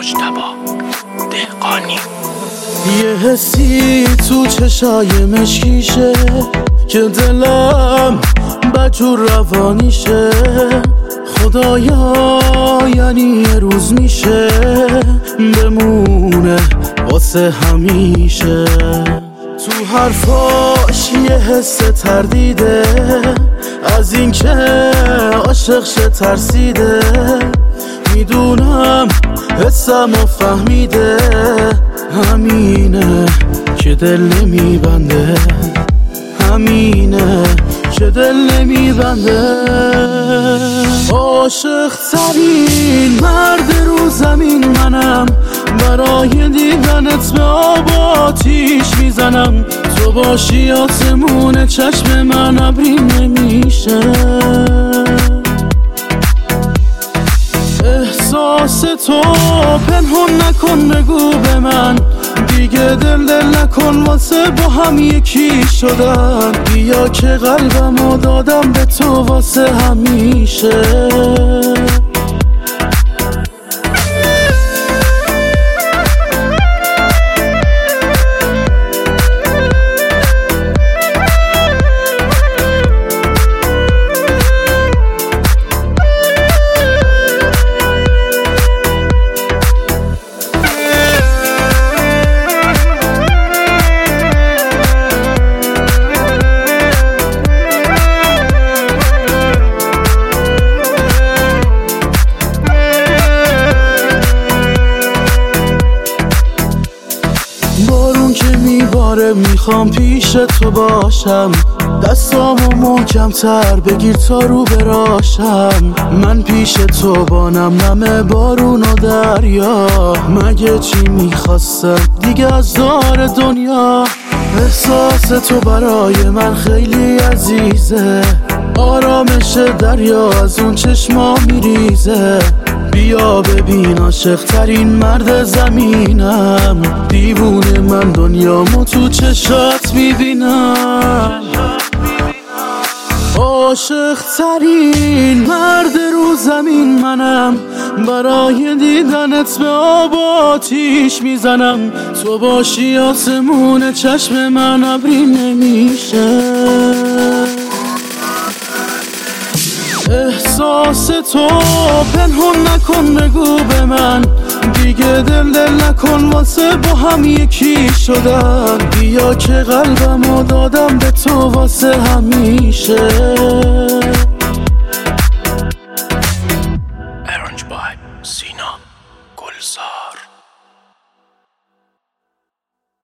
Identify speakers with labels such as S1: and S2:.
S1: مجتبی دهقانی.
S2: یه حسی تو چشای مشکیشه که دلم بجور روانیشه. خدایا یعنی یه روز میشه بمونه واسه همیشه. تو حرفاش یه حس تردیده از این که عاشق شه ترسیده. میدونم حسمو فهمیده همینه که دل نمیبنده. همینه که دل نمیبنده. عاشق ترین مرد رو زمین منم. برای دیدنت به آب آتیش میزنم. تو باشی آسمون چشم من ابری نمیشه. احساس تو پنهون نکن بگو به من. دیگه دل نکن واسه با هم یکی شدن. بیا که قلبمو دادم به تو واسه همیشه. بارون که میباره میخوام پیش تو باشم. دستامو محکم تر بگیر تا رو براشم. من پیش تو بانم نم بارون و دریا. مگه چی میخواستم دیگه از دار دنیا. احساس تو برای من خیلی عزیزه. آرامش دریا از اون چشما میریزه. بیا ببین عاشق ترین مرد زمینم. دیوونه من دنیامو تو چشات میبینم. عاشق ترین مرد رو زمین منم. برای دیدنت به آب آتیش میزنم. تو باشی آسمون چشم من ابری نمیشه. احساس تو پنهون نکن بگو به من. دیگه دل نکن واسه با هم یکی شدن. بیا که قلبمو دادم به تو واسه همیشه.